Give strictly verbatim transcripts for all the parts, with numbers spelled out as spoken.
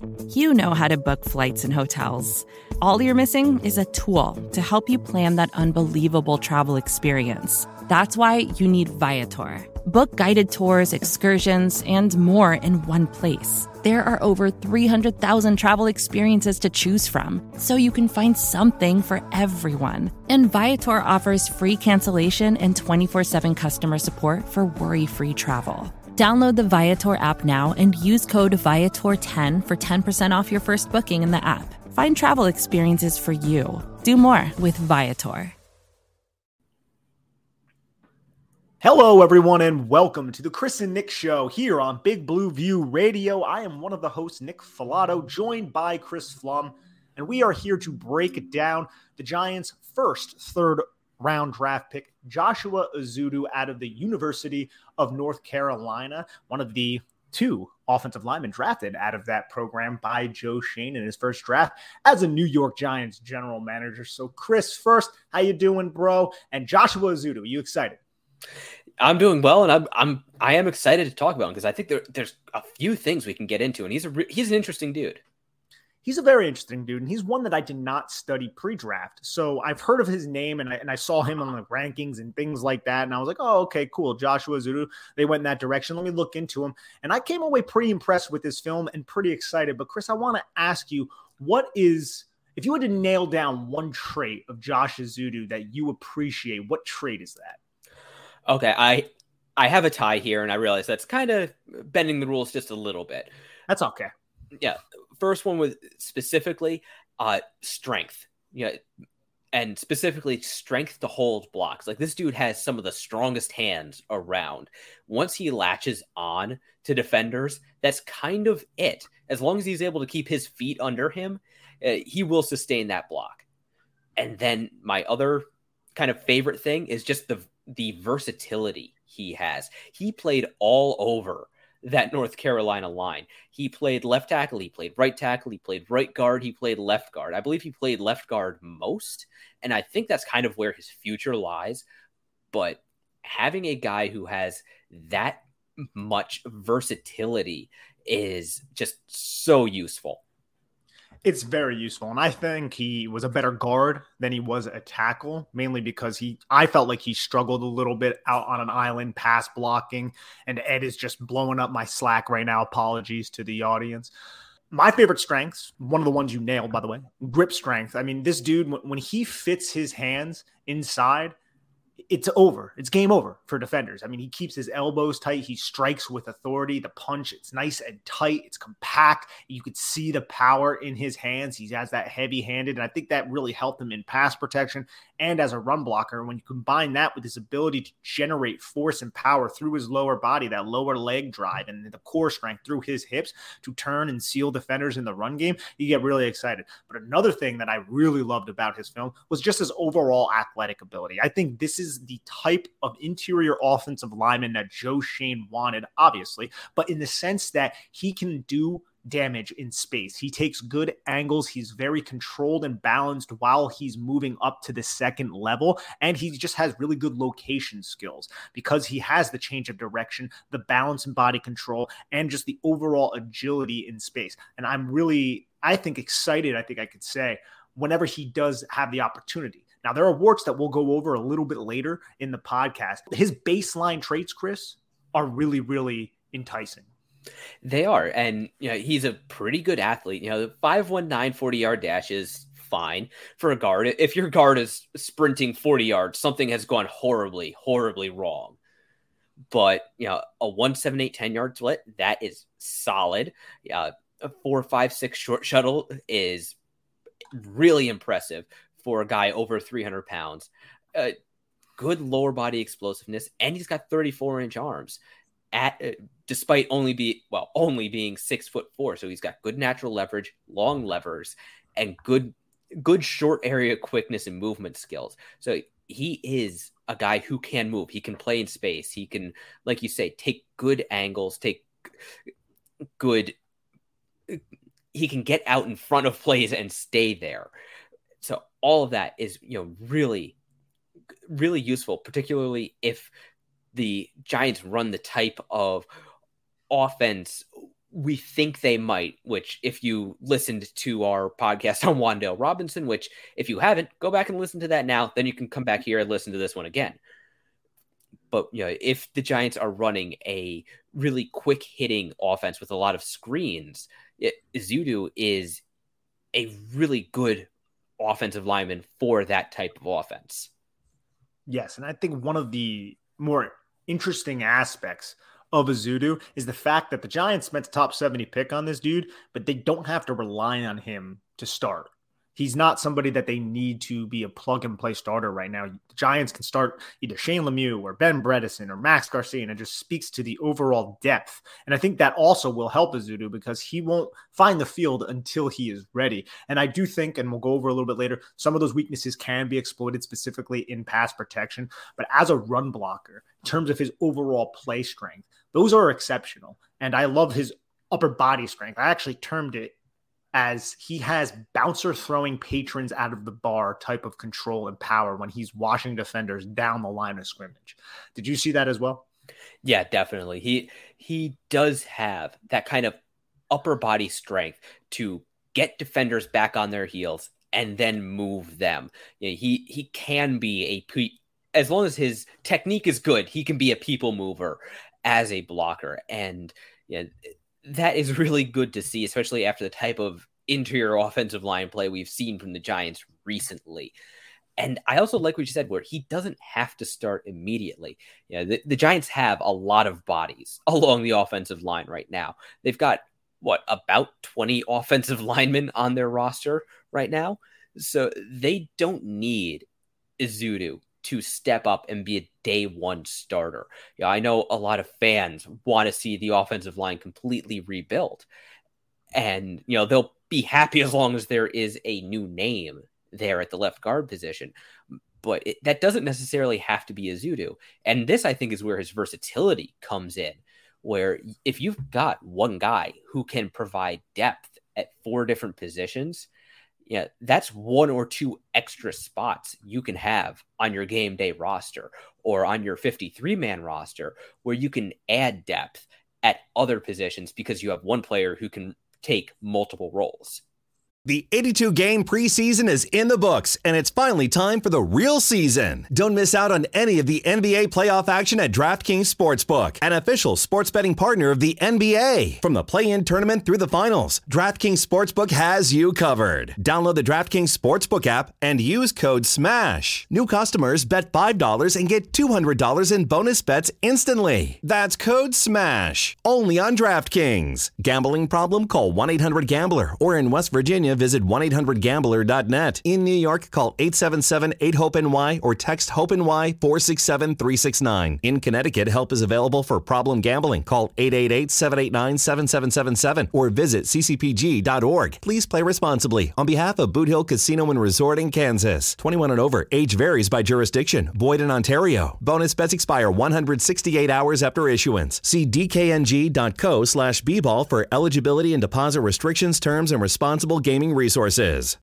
You know how to book flights and hotels. All you're missing is a tool to help you plan that unbelievable travel experience. That's why you need Viator. Book guided tours, excursions, and more in one place. There are over three hundred thousand travel experiences to choose from, so you can find something for everyone. And Viator offers free cancellation and twenty-four seven customer support for worry-free travel. Download the Viator app now and use code Viator ten for ten percent off your first booking in the app. Find travel experiences for you. Do more with Viator. Hello, everyone, and welcome to the Chris and Nick Show here on Big Blue View Radio. I am one of the hosts, Nick Filato, joined by Chris Flum, and we are here to break down the Giants' first third-round draft pick, Joshua Ezeudu, out of the University of North Carolina, one of the two offensive linemen drafted out of that program by Joe Schoen in his first draft as a New York Giants general manager. So, Chris, first, how you doing, bro? And Joshua Ezeudu, are you excited? I'm doing well, and I'm I'm I am excited to talk about him because I think there, there's a few things we can get into, and he's a he's an interesting dude. He's a very interesting dude, and he's one that I did not study pre-draft. So I've heard of his name, and I, and I saw him on the rankings and things like that, and I was like, oh, okay, cool, Joshua Ezeudu. They went in that direction. Let me look into him. And I came away pretty impressed with this film and pretty excited. But, Chris, I want to ask you, what is – if you had to nail down one trait of Josh Ezeudu that you appreciate, what trait is that? Okay, I I have a tie here, and I realize that's kind of bending the rules just a little bit. That's okay. Yeah, first one was specifically uh, strength. Yeah, and specifically strength to hold blocks. Like, this dude has some of the strongest hands around. Once he latches on to defenders, that's kind of it. As long as he's able to keep his feet under him, uh, he will sustain that block. And then my other kind of favorite thing is just the the versatility he has. He played all over that North Carolina line. He played left tackle, he played right tackle, he played right guard, he played left guard. I believe he played left guard most, and I think that's kind of where his future lies. But having a guy who has that much versatility is just so useful. It's very useful, and I think he was a better guard than he was a tackle, mainly because he. I felt like he struggled a little bit out on an island pass blocking, and Ed is just blowing up my Slack right now. Apologies to the audience. My favorite strengths, one of the ones you nailed, by the way, grip strength. I mean, this dude, when he fits his hands inside, it's over. It's game over for defenders. I mean, he keeps his elbows tight. He strikes with authority. The punch, it's nice and tight. It's compact. You could see the power in his hands. He has that heavy-handed, and I think that really helped him in pass protection and as a run blocker. When you combine that with his ability to generate force and power through his lower body, that lower leg drive, and the core strength through his hips to turn and seal defenders in the run game, you get really excited. But another thing that I really loved about his film was just his overall athletic ability. I think this is is the type of interior offensive lineman that Joe Schoen wanted, obviously, but in the sense that he can do damage in space. He takes good angles. He's very controlled and balanced while he's moving up to the second level, and he just has really good location skills because he has the change of direction, the balance and body control, and just the overall agility in space. And I'm really, I think, excited, I think I could say, whenever he does have the opportunity. Now, there are warts that we'll go over a little bit later in the podcast. His baseline traits, Chris, are really, really enticing. They are. And, you know, he's a pretty good athlete. You know, the five one nine forty-yard dash is fine for a guard. If your guard is sprinting forty yards, something has gone horribly, horribly wrong. But, you know, a one seven eight ten-yard split, that is solid. Uh, a four five six short shuttle is really impressive for a guy over three hundred pounds. Uh, good lower body explosiveness, and he's got thirty-four inch arms at uh, despite only be well only being six foot four. So he's got good natural leverage, long levers, and good good short area quickness and movement skills. So he is a guy who can move. He can play in space. He can, like you say, take good angles, take good. He can get out in front of plays and stay there. So all of that is, you know, really, really useful, particularly if the Giants run the type of offense we think they might, which if you listened to our podcast on Wan'Dale Robinson, which if you haven't, go back and listen to that now, then you can come back here and listen to this one again. But you know, if the Giants are running a really quick hitting offense with a lot of screens, it, Ezeudu is a really good offensive lineman for that type of offense. Yes, and I think one of the more interesting aspects of Ezeudu is the fact that the Giants spent a top seventy pick on this dude, but they don't have to rely on him to start. He's not somebody that they need to be a plug-and-play starter right now. The Giants can start either Shane Lemieux or Ben Bredeson or Max Garcia, and it just speaks to the overall depth. And I think that also will help Ezeudu because he won't find the field until he is ready. And I do think, and we'll go over a little bit later, some of those weaknesses can be exploited specifically in pass protection. But as a run blocker, in terms of his overall play strength, those are exceptional. And I love his upper body strength. I actually termed it as he has bouncer throwing patrons out of the bar type of control and power when he's washing defenders down the line of scrimmage. Did you see that as well? Yeah, definitely. He he does have that kind of upper body strength to get defenders back on their heels and then move them. You know, he he can be a as long as his technique is good, he can be a people mover as a blocker, and you know, that is really good to see, especially after the type of interior offensive line play we've seen from the Giants recently. And I also like what you said, where he doesn't have to start immediately. You know, the, the Giants have a lot of bodies along the offensive line right now. They've got, what, about twenty offensive linemen on their roster right now. So they don't need Ezeudu to step up and be a day one starter. Yeah, I know a lot of fans want to see the offensive line completely rebuilt, and you know they'll be happy as long as there is a new name there at the left guard position. But it, that doesn't necessarily have to be Ezeudu. And this, I think, is where his versatility comes in, where if you've got one guy who can provide depth at four different positions, yeah, that's one or two extra spots you can have on your game day roster or on your fifty-three man roster where you can add depth at other positions because you have one player who can take multiple roles. The eighty-two game preseason is in the books, and it's finally time for the real season. Don't miss out on any of the N B A playoff action at DraftKings Sportsbook, an official sports betting partner of the N B A. From the play-in tournament through the finals, DraftKings Sportsbook has you covered. Download the DraftKings Sportsbook app and use code SMASH. New customers bet five dollars and get two hundred dollars in bonus bets instantly. That's code SMASH. Only on DraftKings. Gambling problem? Call one eight hundred gambler, or in West Virginia, visit one eight hundred gambler dot net. In New York, call eight seven seven eight hope N Y or text HOPE-NY four six seven three six nine. In Connecticut, help is available for problem gambling. Call eight eight eight seven eight nine seven seven seven seven or visit c c p g dot org. Please play responsibly. On behalf of Boot Hill Casino and Resort in Kansas. twenty-one and over. Age varies by jurisdiction. Void in Ontario. Bonus bets expire one hundred sixty-eight hours after issuance. See d k n g dot co slash b ball for eligibility and deposit restrictions, terms, and responsible gaming resources.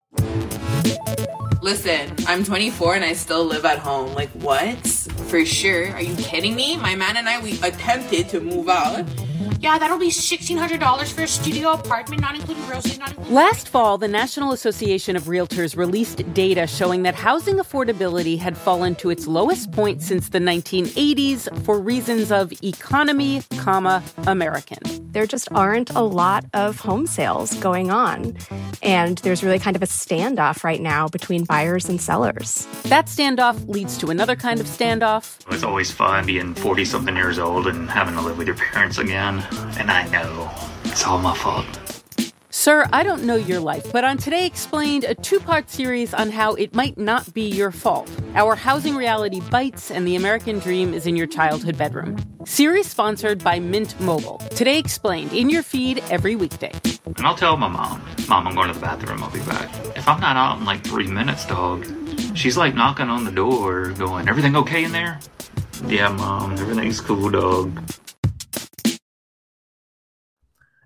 Listen, I'm twenty-four and I still live at home. Like, what? For sure. Are you kidding me? My man and I, we attempted to move out. Yeah, that'll be sixteen hundred dollars for a studio apartment, not including groceries, not including... Last fall, the National Association of Realtors released data showing that housing affordability had fallen to its lowest point since the nineteen eighties for reasons of economy, comma, American. There just aren't a lot of home sales going on. And there's really kind of a standoff right now between buyers and sellers. That standoff leads to another kind of standoff. It's always fun being forty-something years old and having to live with your parents again. And I know it's all my fault. Sir, I don't know your life, but on Today Explained, a two-part series on how it might not be your fault. Our housing reality bites and the American dream is in your childhood bedroom. Series sponsored by Mint Mobile. Today Explained, in your feed every weekday. And I'll tell my mom, Mom, I'm going to the bathroom, I'll be back. If I'm not out in like three minutes, dog, she's like knocking on the door going, everything okay in there? Yeah, Mom, everything's cool, dog.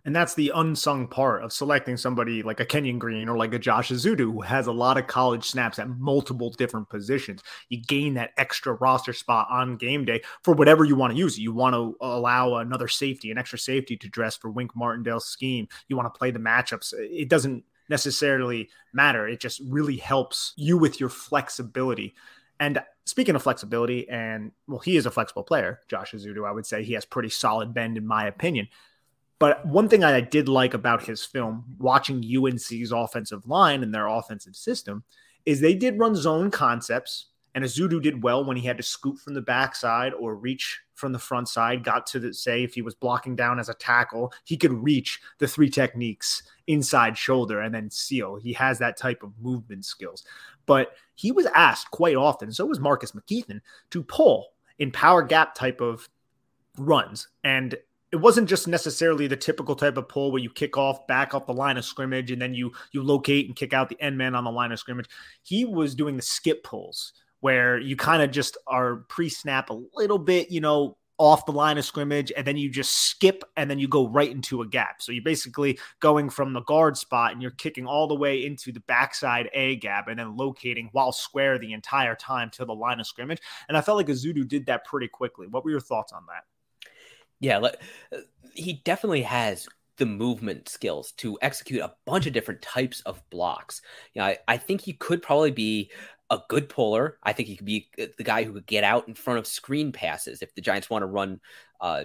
And that's the unsung part of selecting somebody like a Kenyon Green or like a Josh Ezeudu, who has a lot of college snaps at multiple different positions. You gain that extra roster spot on game day for whatever you want to use. You want to allow another safety, an extra safety to dress for Wink Martindale's scheme. You want to play the matchups. It doesn't necessarily matter. It just really helps you with your flexibility. And speaking of flexibility, and well, he is a flexible player, Josh Ezeudu, I would say. He has pretty solid bend in my opinion. But one thing I did like about his film, watching U N C's offensive line and their offensive system, is they did run zone concepts, and Ezeudu did well when he had to scoot from the backside or reach from the front side, got to the, say, if he was blocking down as a tackle, he could reach the three techniques, inside shoulder, and then seal. He has that type of movement skills. But he was asked quite often, so was Marcus McKethan, to pull in power gap type of runs. And it wasn't just necessarily the typical type of pull where you kick off back off the line of scrimmage and then you you locate and kick out the end man on the line of scrimmage. He was doing the skip pulls where you kind of just are pre-snap a little bit, you know, off the line of scrimmage, and then you just skip and then you go right into a gap. So you're basically going from the guard spot and you're kicking all the way into the backside A gap and then locating while square the entire time to the line of scrimmage. And I felt like Ezeudu did that pretty quickly. What were your thoughts on that? Yeah, he definitely has the movement skills to execute a bunch of different types of blocks. You know, I, I think he could probably be a good puller. I think he could be the guy who could get out in front of screen passes if the Giants want to run uh,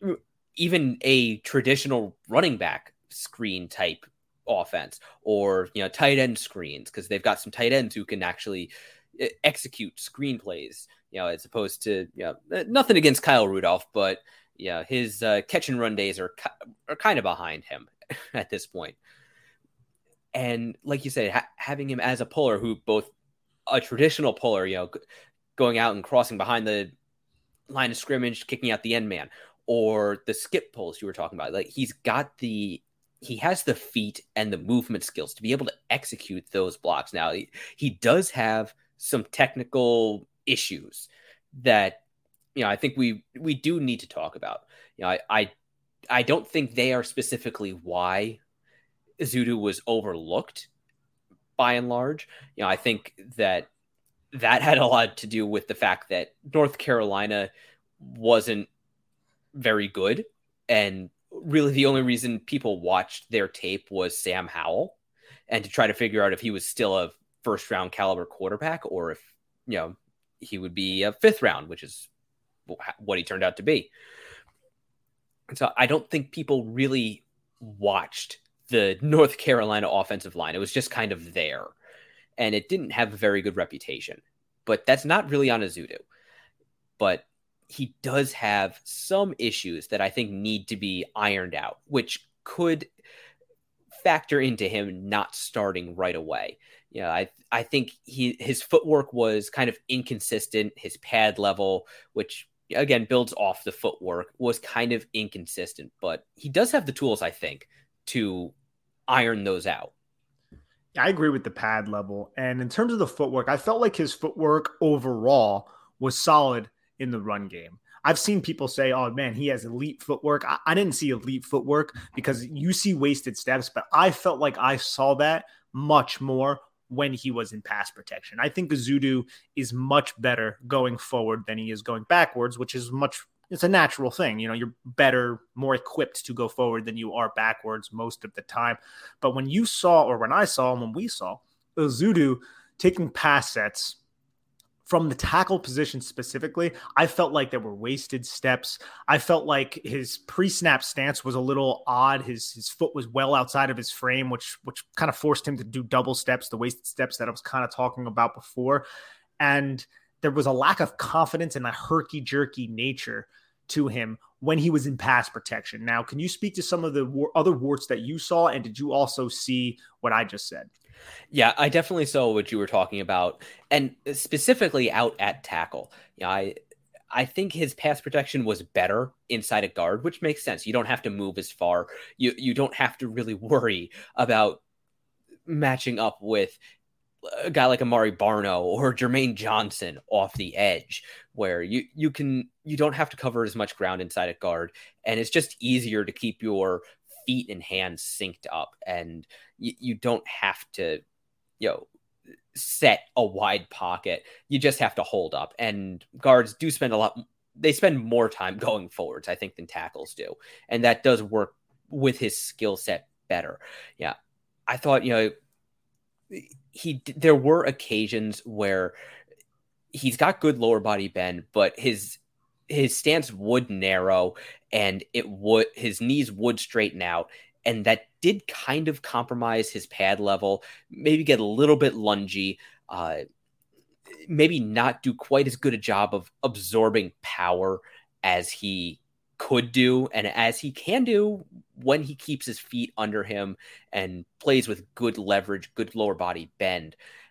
even a traditional running back screen type offense, or, you know, tight end screens, because they've got some tight ends who can actually execute screen plays, you know, as opposed to, you know, nothing against Kyle Rudolph, but yeah, his uh, catch and run days are are kind of behind him at this point. And like you said, ha- having him as a puller, who both a traditional puller, you know, g- going out and crossing behind the line of scrimmage, kicking out the end man, or the skip pulls you were talking about. Like, he's got the, he has the feet and the movement skills to be able to execute those blocks. Now, he, he does have some technical issues that, you know, I think we we do need to talk about. You know, I I, I don't think they are specifically why Ezeudu was overlooked by and large. You know, I think that that had a lot to do with the fact that North Carolina wasn't very good, and really the only reason people watched their tape was Sam Howell, and to try to figure out if he was still a first round caliber quarterback or if, you know, he would be a fifth round, which is what he turned out to be. So I don't think people really watched the North Carolina offensive line. It was just kind of there, and it didn't have a very good reputation. But that's not really on Ezeudu. But he does have some issues that I think need to be ironed out, which could factor into him not starting right away. You know, I I think he his footwork was kind of inconsistent. His pad level, which again builds off the footwork, was kind of inconsistent. But he does have the tools, I think, to iron those out. I agree with the pad level. And in terms of the footwork, I felt like his footwork overall was solid in the run game. I've seen people say, oh man, he has elite footwork. I, I didn't see elite footwork because you see wasted steps, but I felt like I saw that much more when he was in pass protection. I think Ezeudu is much better going forward than he is going backwards, which is much, it's a natural thing. You know, you're better, more equipped to go forward than you are backwards most of the time. But when you saw, or when I saw, and when we saw Ezeudu taking pass sets from the tackle position specifically, I felt like there were wasted steps. I felt like his pre-snap stance was a little odd. His his foot was well outside of his frame, which which kind of forced him to do double steps, the wasted steps that I was kind of talking about before. And there was a lack of confidence and a herky-jerky nature to him when he was in pass protection. Now, can you speak to some of the war- other warts that you saw, and did you also see what I just said? Yeah, I definitely saw what you were talking about, and specifically out at tackle. You know, I I think his pass protection was better inside a guard, which makes sense. You don't have to move as far. You you don't have to really worry about matching up with a guy like Amari Barno or Jermaine Johnson off the edge, where you you can you don't have to cover as much ground inside a guard, and it's just easier to keep your feet and hands synced up, and you, you don't have to, you know, set a wide pocket. You just have to hold up. And guards do spend a lot. They spend more time going forwards, I think, than tackles do. And that does work with his skill set better. Yeah. I thought, you know, he, there were occasions where he's got good lower body bend, but his, his stance would narrow and it would, his knees would straighten out. And that did kind of compromise his pad level, maybe get a little bit lungy, uh, maybe not do quite as good a job of absorbing power as he could do and as he can do when he keeps his feet under him and plays with good leverage, good lower body bend.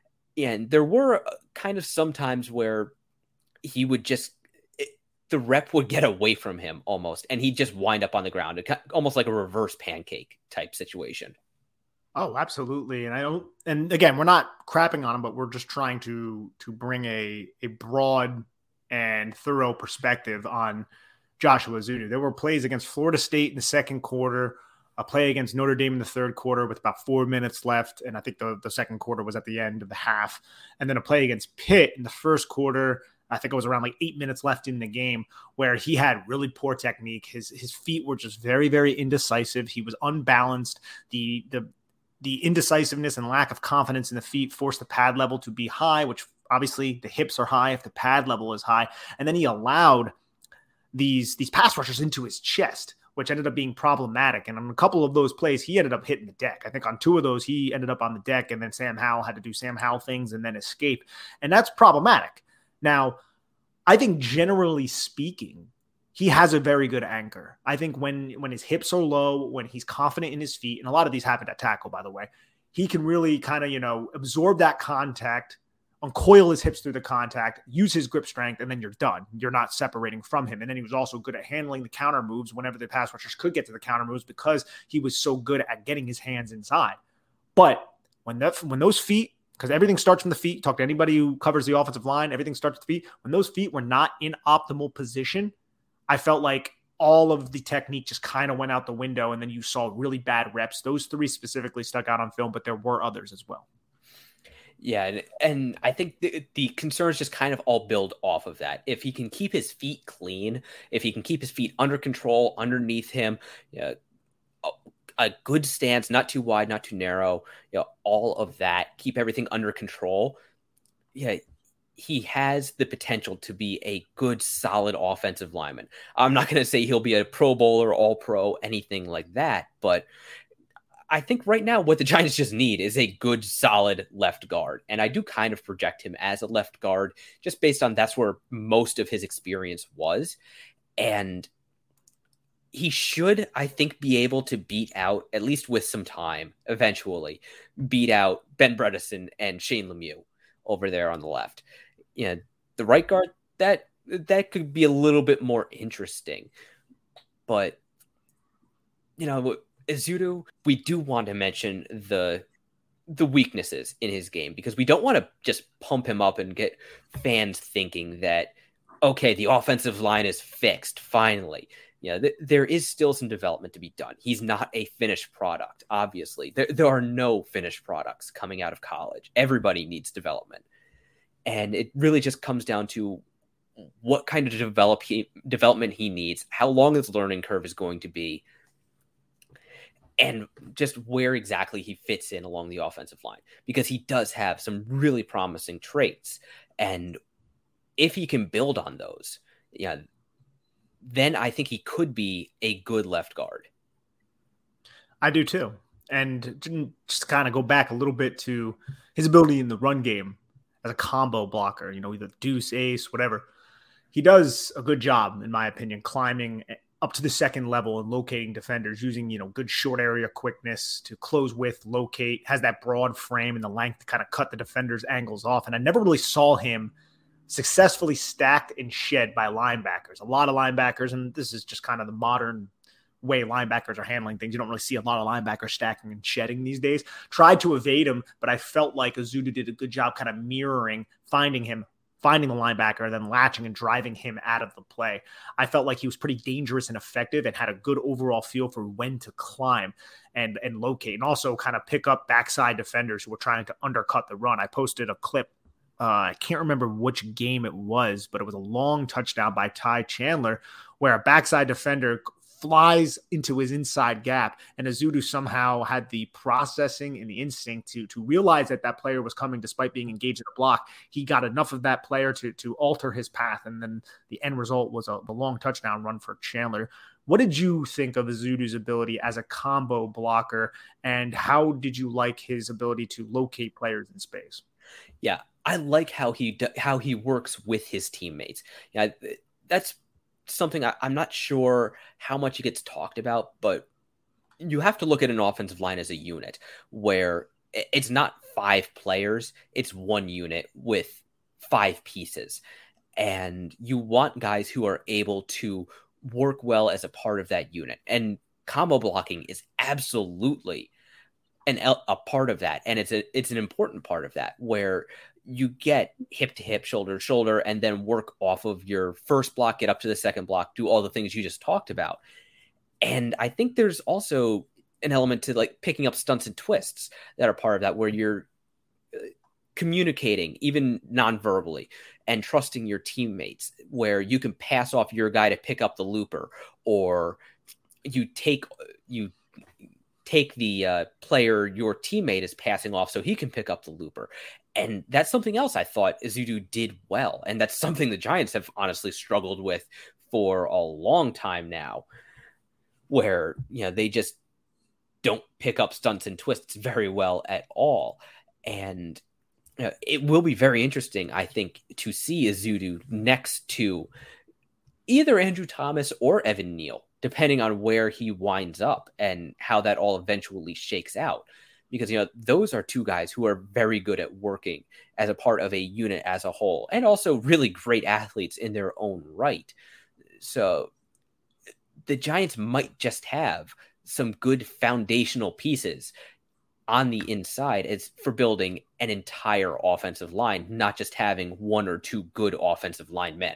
And there were kind of some times where he would just, it, the rep would get away from him almost, and he'd just wind up on the ground, almost like a reverse pancake type situation. Oh, absolutely. And I don't, and again, we're not crapping on him, but we're just trying to, to bring a, a broad and thorough perspective on Joshua Ezeudu. There were plays against Florida State in the second quarter, a play against Notre Dame in the third quarter with about four minutes left. And I think the, the second quarter was at the end of the half. And then a play against Pitt in the first quarter. I think it was around like eight minutes left in the game where he had really poor technique. His, his feet were just very, very indecisive. He was unbalanced. The, the, The indecisiveness and lack of confidence in the feet forced the pad level to be high, which obviously the hips are high if the pad level is high. And then he allowed these, these pass rushers into his chest, which ended up being problematic. And on a couple of those plays, he ended up hitting the deck. I think on two of those, he ended up on the deck, and then Sam Howell had to do Sam Howell things and then escape. And that's problematic. Now, I think generally speaking, he has a very good anchor. I think when, when his hips are low, when he's confident in his feet, and a lot of these happened at tackle, by the way, he can really kind of, you know, absorb that contact, uncoil his hips through the contact, use his grip strength, and then you're done. You're not separating from him. And then he was also good at handling the counter moves whenever the pass rushers could get to the counter moves because he was so good at getting his hands inside. But when that, when those feet, because everything starts from the feet, talk to anybody who covers the offensive line, everything starts with the feet. When those feet were not in optimal position, I felt like all of the technique just kind of went out the window, and then you saw really bad reps. Those three specifically stuck out on film, but there were others as well. Yeah, and, and I think the, the concerns just kind of all build off of that. If he can keep his feet clean, if he can keep his feet under control, underneath him, you know, a, a good stance, not too wide, not too narrow, you know, all of that, keep everything under control. Yeah, he has the potential to be a good, solid offensive lineman. I'm not going to say he'll be a Pro Bowler, All Pro, anything like that, but I think right now what the Giants just need is a good, solid left guard. And I do kind of project him as a left guard just based on that's where most of his experience was. And he should, I think, be able to beat out, at least with some time, eventually, beat out Ben Bredeson and Shane Lemieux over there on the left. You know, the right guard, that that could be a little bit more interesting. But, you know, Ezeudu, we do want to mention the the weaknesses in his game because we don't want to just pump him up and get fans thinking that, okay, the offensive line is fixed, finally. You know, th- there is still some development to be done. He's not a finished product, obviously. There, there are no finished products coming out of college. Everybody needs development. And it really just comes down to what kind of develop he, development he needs, how long his learning curve is going to be, and just where exactly he fits in along the offensive line, because he does have some really promising traits. And if he can build on those, yeah, then I think he could be a good left guard. I do too. And just kind of go back a little bit to his ability in the run game as a combo blocker, you know, either deuce, ace, whatever. He does a good job, in my opinion, climbing up to the second level and locating defenders using, you know, good short area quickness to close with, locate, has that broad frame and the length to kind of cut the defender's angles off. And I never really saw him successfully stacked and shed by linebackers. A lot of linebackers, and this is just kind of the modern way linebackers are handling things. You don't really see a lot of linebackers stacking and shedding these days. Tried to evade him, but I felt like Ezeudu did a good job kind of mirroring, finding him, finding the linebacker and then latching and driving him out of the play. I felt like he was pretty dangerous and effective and had a good overall feel for when to climb and, and locate, and also kind of pick up backside defenders who were trying to undercut the run. I posted a clip. Uh, I can't remember which game it was, but it was a long touchdown by Ty Chandler where a backside defender flies into his inside gap, and Ezeudu somehow had the processing and the instinct to, to realize that that player was coming despite being engaged in a block. He got enough of that player to, to alter his path, and then the end result was a, the long touchdown run for Chandler. What did you think of Ezeudu's ability as a combo blocker, and how did you like his ability to locate players in space? Yeah, I like how he how he works with his teammates. Yeah, that's something I, I'm not sure how much it gets talked about, but you have to look at an offensive line as a unit where it's not five players, it's one unit with five pieces. And you want guys who are able to work well as a part of that unit. And combo blocking is absolutely an a part of that. And it's a, it's an important part of that, where you get hip to hip, shoulder to shoulder, and then work off of your first block, get up to the second block, do all the things you just talked about. And I think there's also an element to like picking up stunts and twists that are part of that, where you're communicating even non-verbally and trusting your teammates, where you can pass off your guy to pick up the looper, or you take, you take the uh, player your teammate is passing off so he can pick up the looper. And that's something else I thought Ezeudu did well. And that's something the Giants have honestly struggled with for a long time now, where, you know, they just don't pick up stunts and twists very well at all. And you know, it will be very interesting, I think, to see Ezeudu next to either Andrew Thomas or Evan Neal, depending on where he winds up and how that all eventually shakes out. Because, you know, those are two guys who are very good at working as a part of a unit as a whole, and also really great athletes in their own right. So the Giants might just have some good foundational pieces on the inside as for building an entire offensive line, not just having one or two good offensive linemen.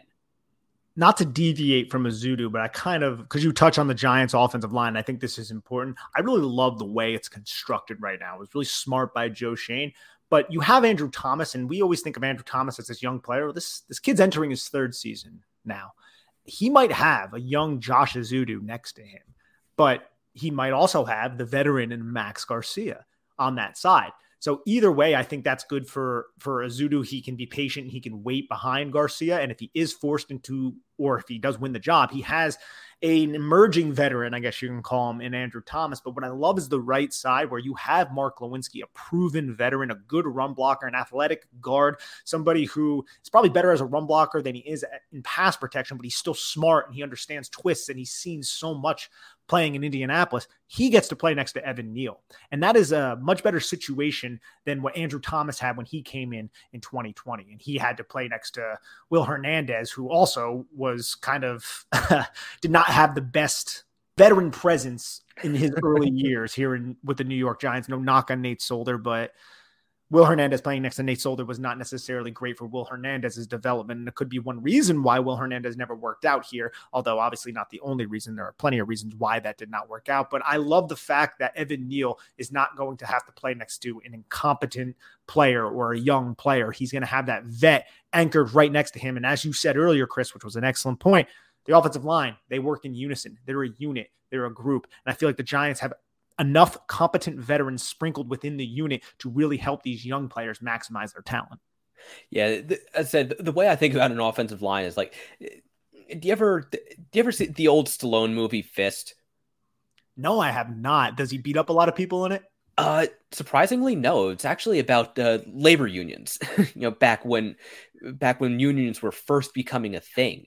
Not to deviate from Ezeudu, but I kind of, because you touch on the Giants offensive line, I think this is important. I really love the way it's constructed right now. It was really smart by Joe Schoen, but you have Andrew Thomas, and we always think of Andrew Thomas as this young player. This, this kid's entering his third season now. He might have a young Josh Ezeudu next to him, but he might also have the veteran and Max Garcia on that side. So either way, I think that's good for, for Ezeudu. He can be patient. He can wait behind Garcia. And if he is forced into, or if he does win the job, he has an emerging veteran, I guess you can call him, in Andrew Thomas. But what I love is the right side, where you have Mark Lewinsky, a proven veteran, a good run blocker, an athletic guard, somebody who is probably better as a run blocker than he is in pass protection, but he's still smart and he understands twists and he's seen so much playing in Indianapolis. He gets to play next to Evan Neal. And that is a much better situation than what Andrew Thomas had when he came in in twenty twenty. And he had to play next to Will Hernandez, who also was kind of did not have the best veteran presence in his early years here in with the New York Giants. No knock on Nate Solder, but Will Hernandez playing next to Nate Solder was not necessarily great for Will Hernandez's development. And it could be one reason why Will Hernandez never worked out here, although obviously not the only reason. There are plenty of reasons why that did not work out. But I love the fact that Evan Neal is not going to have to play next to an incompetent player or a young player. He's going to have that vet anchored right next to him. And as you said earlier, Chris, which was an excellent point, the offensive line, they work in unison. They're a unit. They're a group. And I feel like the Giants have enough competent veterans sprinkled within the unit to really help these young players maximize their talent. Yeah, th- I said the way I think about an offensive line is like, do you ever do you ever see the old Stallone movie Fist? No, I have not. Does he beat up a lot of people in it? Uh, surprisingly, no. It's actually about uh, labor unions. you know, back when back when unions were first becoming a thing.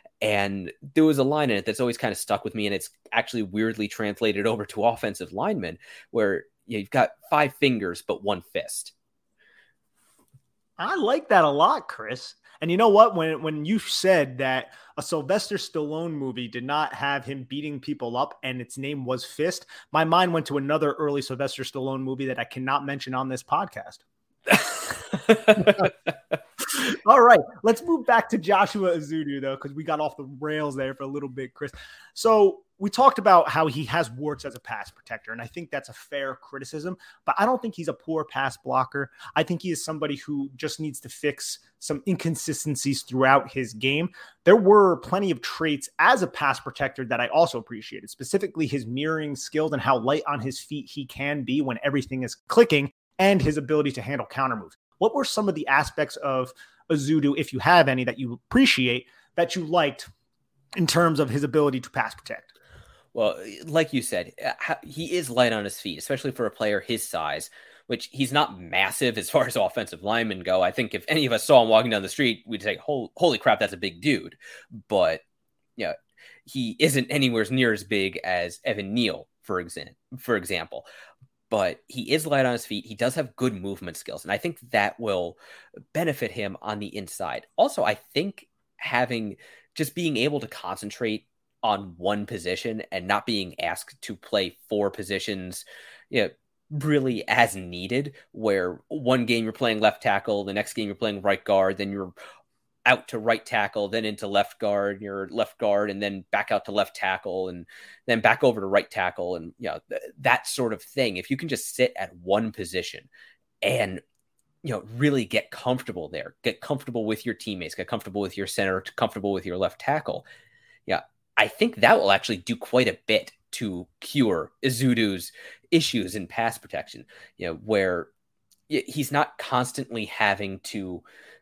And there was a line in it that's always kind of stuck with me, and it's actually weirdly translated over to offensive linemen, where you know, you've got five fingers but one fist. I like that a lot, Chris. And you know what? When when you said that a Sylvester Stallone movie did not have him beating people up and its name was Fist, my mind went to another early Sylvester Stallone movie that I cannot mention on this podcast. All right, let's move back to Joshua Ezeudu, though, because we got off the rails there for a little bit, Chris. So we talked about how he has warts as a pass protector, and I think that's a fair criticism, but I don't think he's a poor pass blocker. I think he is somebody who just needs to fix some inconsistencies throughout his game. There were plenty of traits as a pass protector that I also appreciated, specifically his mirroring skills and how light on his feet he can be when everything is clicking, and his ability to handle counter moves. What were some of the aspects of Ezeudu, if you have any, that you appreciate, that you liked in terms of his ability to pass protect? Well, like you said, he is light on his feet, especially for a player his size, which he's not massive as far as offensive linemen go. I think if any of us saw him walking down the street, we'd say, holy crap, that's a big dude. But yeah, he isn't anywhere near as big as Evan Neal, for example, for example. But he is light on his feet. He does have good movement skills, and I think that will benefit him on the inside. Also, I think having just being able to concentrate on one position and not being asked to play four positions, you know, really as needed, where one game you're playing left tackle, the next game you're playing right guard, then you're out to right tackle, then into left guard, you're left guard, and then back out to left tackle, and then back over to right tackle, and you know, th- that sort of thing. If you can just sit at one position and, you know, really get comfortable there, get comfortable with your teammates, get comfortable with your center, comfortable with your left tackle, yeah, I think that will actually do quite a bit to cure Ezeudu's issues in pass protection, you know, where he's not constantly having to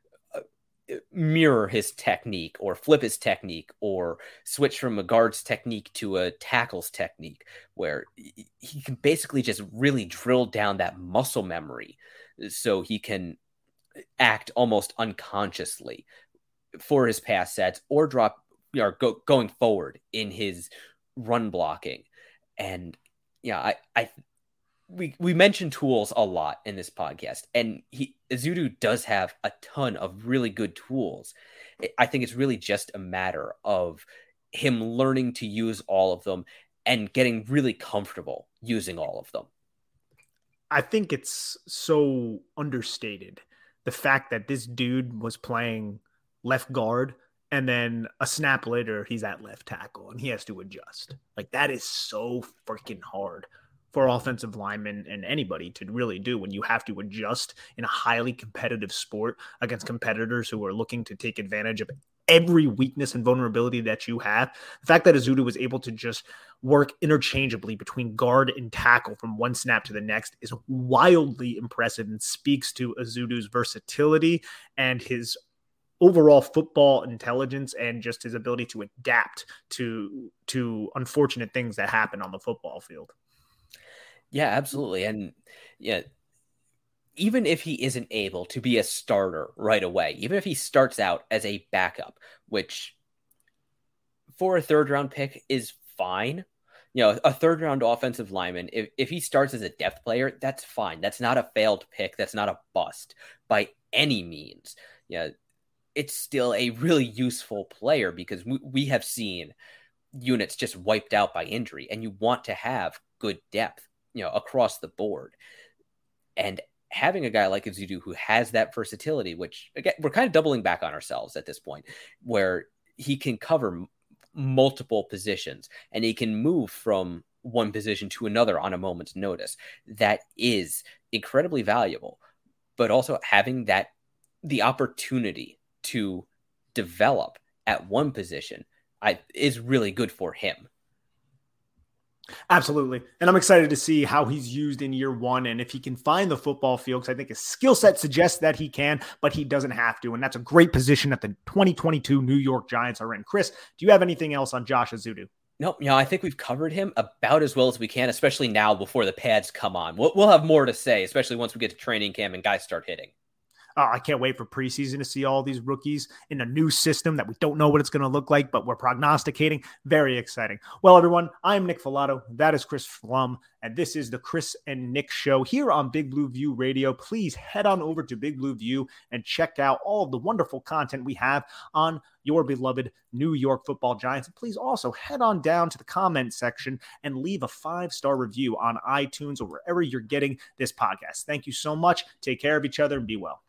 mirror his technique or flip his technique or switch from a guard's technique to a tackle's technique, where he can basically just really drill down that muscle memory so he can act almost unconsciously for his pass sets or drop or go, going forward in his run blocking. And yeah, I, I, we, we mentioned tools a lot in this podcast, and he, Ezeudu does have a ton of really good tools. I think it's really just a matter of him learning to use all of them and getting really comfortable using all of them. I think it's so understated, the fact that this dude was playing left guard, and then a snap later, he's at left tackle and he has to adjust. Like, that is so freaking hard for offensive linemen and anybody to really do when you have to adjust in a highly competitive sport against competitors who are looking to take advantage of every weakness and vulnerability that you have. The fact that Ezeudu was able to just work interchangeably between guard and tackle from one snap to the next is wildly impressive and speaks to Ezeudu's versatility and his overall football intelligence and just his ability to adapt to to unfortunate things that happen on the football field. Yeah, absolutely. And yeah, even if he isn't able to be a starter right away, even if he starts out as a backup, which for a third round pick is fine. You know, a third round offensive lineman, if, if he starts as a depth player, that's fine. That's not a failed pick. That's not a bust by any means. Yeah. You know, it's still a really useful player because we, we have seen units just wiped out by injury, and you want to have good depth, you know, across the board. And having a guy like Ezeudu who has that versatility, which again, we're kind of doubling back on ourselves at this point, where he can cover m- multiple positions and he can move from one position to another on a moment's notice. That is incredibly valuable, but also having that, the opportunity to develop at one position I, is really good for him. Absolutely. And I'm excited to see how he's used in year one and if he can find the football field, because I think his skill set suggests that he can, but he doesn't have to. And that's a great position that the twenty twenty-two New York Giants are in. Chris, do you have anything else on Josh Ezeudu? Nope. You know, I think we've covered him about as well as we can, especially now before the pads come on. We'll, we'll have more to say, especially once we get to training camp and guys start hitting. Uh, I can't wait for preseason to see all these rookies in a new system that we don't know what it's going to look like, but we're prognosticating. Very exciting. Well, everyone, I'm Nick Filato. That is Chris Pflum, and this is the Chris and Nick Show here on Big Blue View Radio. Please head on over to Big Blue View and check out all of the wonderful content we have on your beloved New York Football Giants. And please also head on down to the comment section and leave a five-star review on iTunes or wherever you're getting this podcast. Thank you so much. Take care of each other and be well.